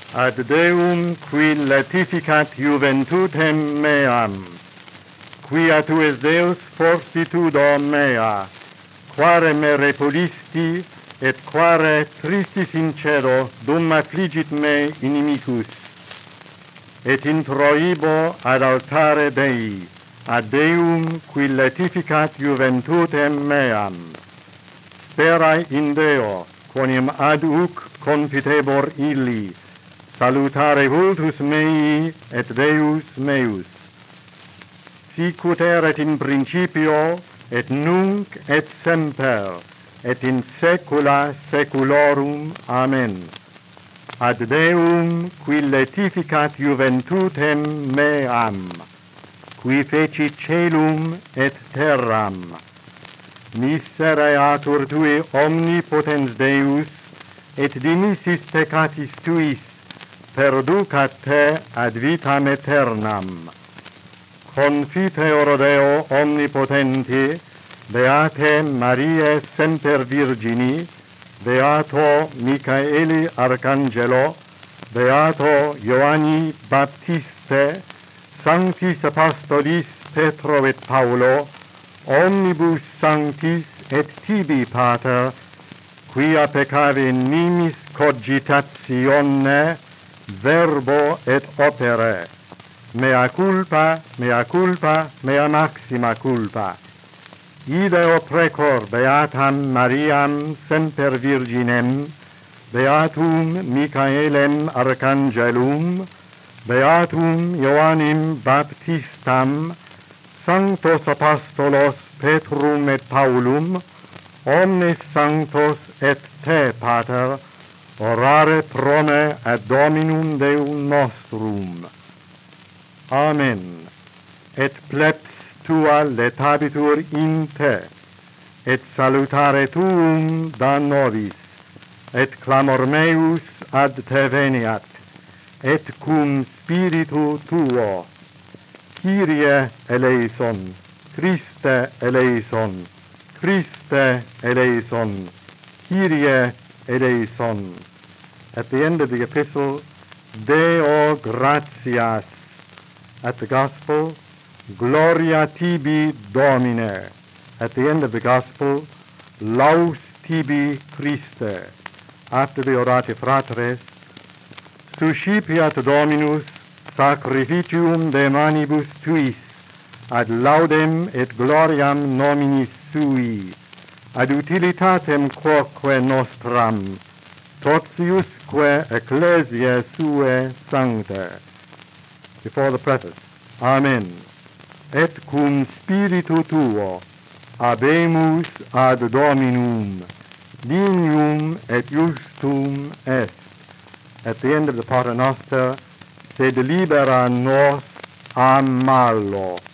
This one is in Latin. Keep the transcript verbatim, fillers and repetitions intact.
ad Deum qui letificat juventutem meam, quia tu es Deus fortitudo mea, quare me repulisti, et quare tristis in cedo dum affligit me inimicus, et introibo ad altare Dei, ad Deum qui letificat juventutem meam. Sperai in Deo, quoniam ad uc confitebor illi, salutare vultus mei et Deus meus. Sicut erat in principio, et nunc et semper, et in saecula saeculorum. Amen. Ad Deum qui letificat juventutem meam, qui feci celum et terram, misereatur tui omnipotens Deus, et dimissis peccatis tuis perducat te ad vitam aeternam. Confiteor Deo omnipotenti, Beate Mariae semper Virgini, Beato Michaeli Arcangelo, Beato Ioanni Baptiste, Sanctis Apostolis Petro et Paulo, omnibus sanctis et tibi pater, quia peccave nimis cogitatione, verbo et opere. Mea culpa, mea culpa, mea maxima culpa. Ideo precor beatam Mariam semper Virginem, beatum Michaelem Arcangelum, beatum Ioannim Baptistam, sanctos apostolos Petrum et Paulum, omnes sanctos et te, Pater, orare pro me ad Dominum Deum nostrum. Amen. Et plebs tua letabitur in te, et salutare tuum da nobis, et clamor meus ad te veniat, et cum spiritu tuo. Kyrie eleison, Christe eleison, Christe eleison, Kyrie eleison. At the end of the epistle, Deo gratias. At the gospel, Gloria tibi Domine. At the end of the gospel, Laus tibi Christe. After the Orate Fratres, Suscipiat Dominus sacrificium de manibus tuis, ad laudem et gloriam nominis sui, ad utilitatem quoque nostram, totiusque ecclesiae sue sancte. Before the preface, Amen. Et cum spiritu tuo, habemus ad Dominum, dignum et justum est. At the end of the Pater Noster, sed libera nos a malo.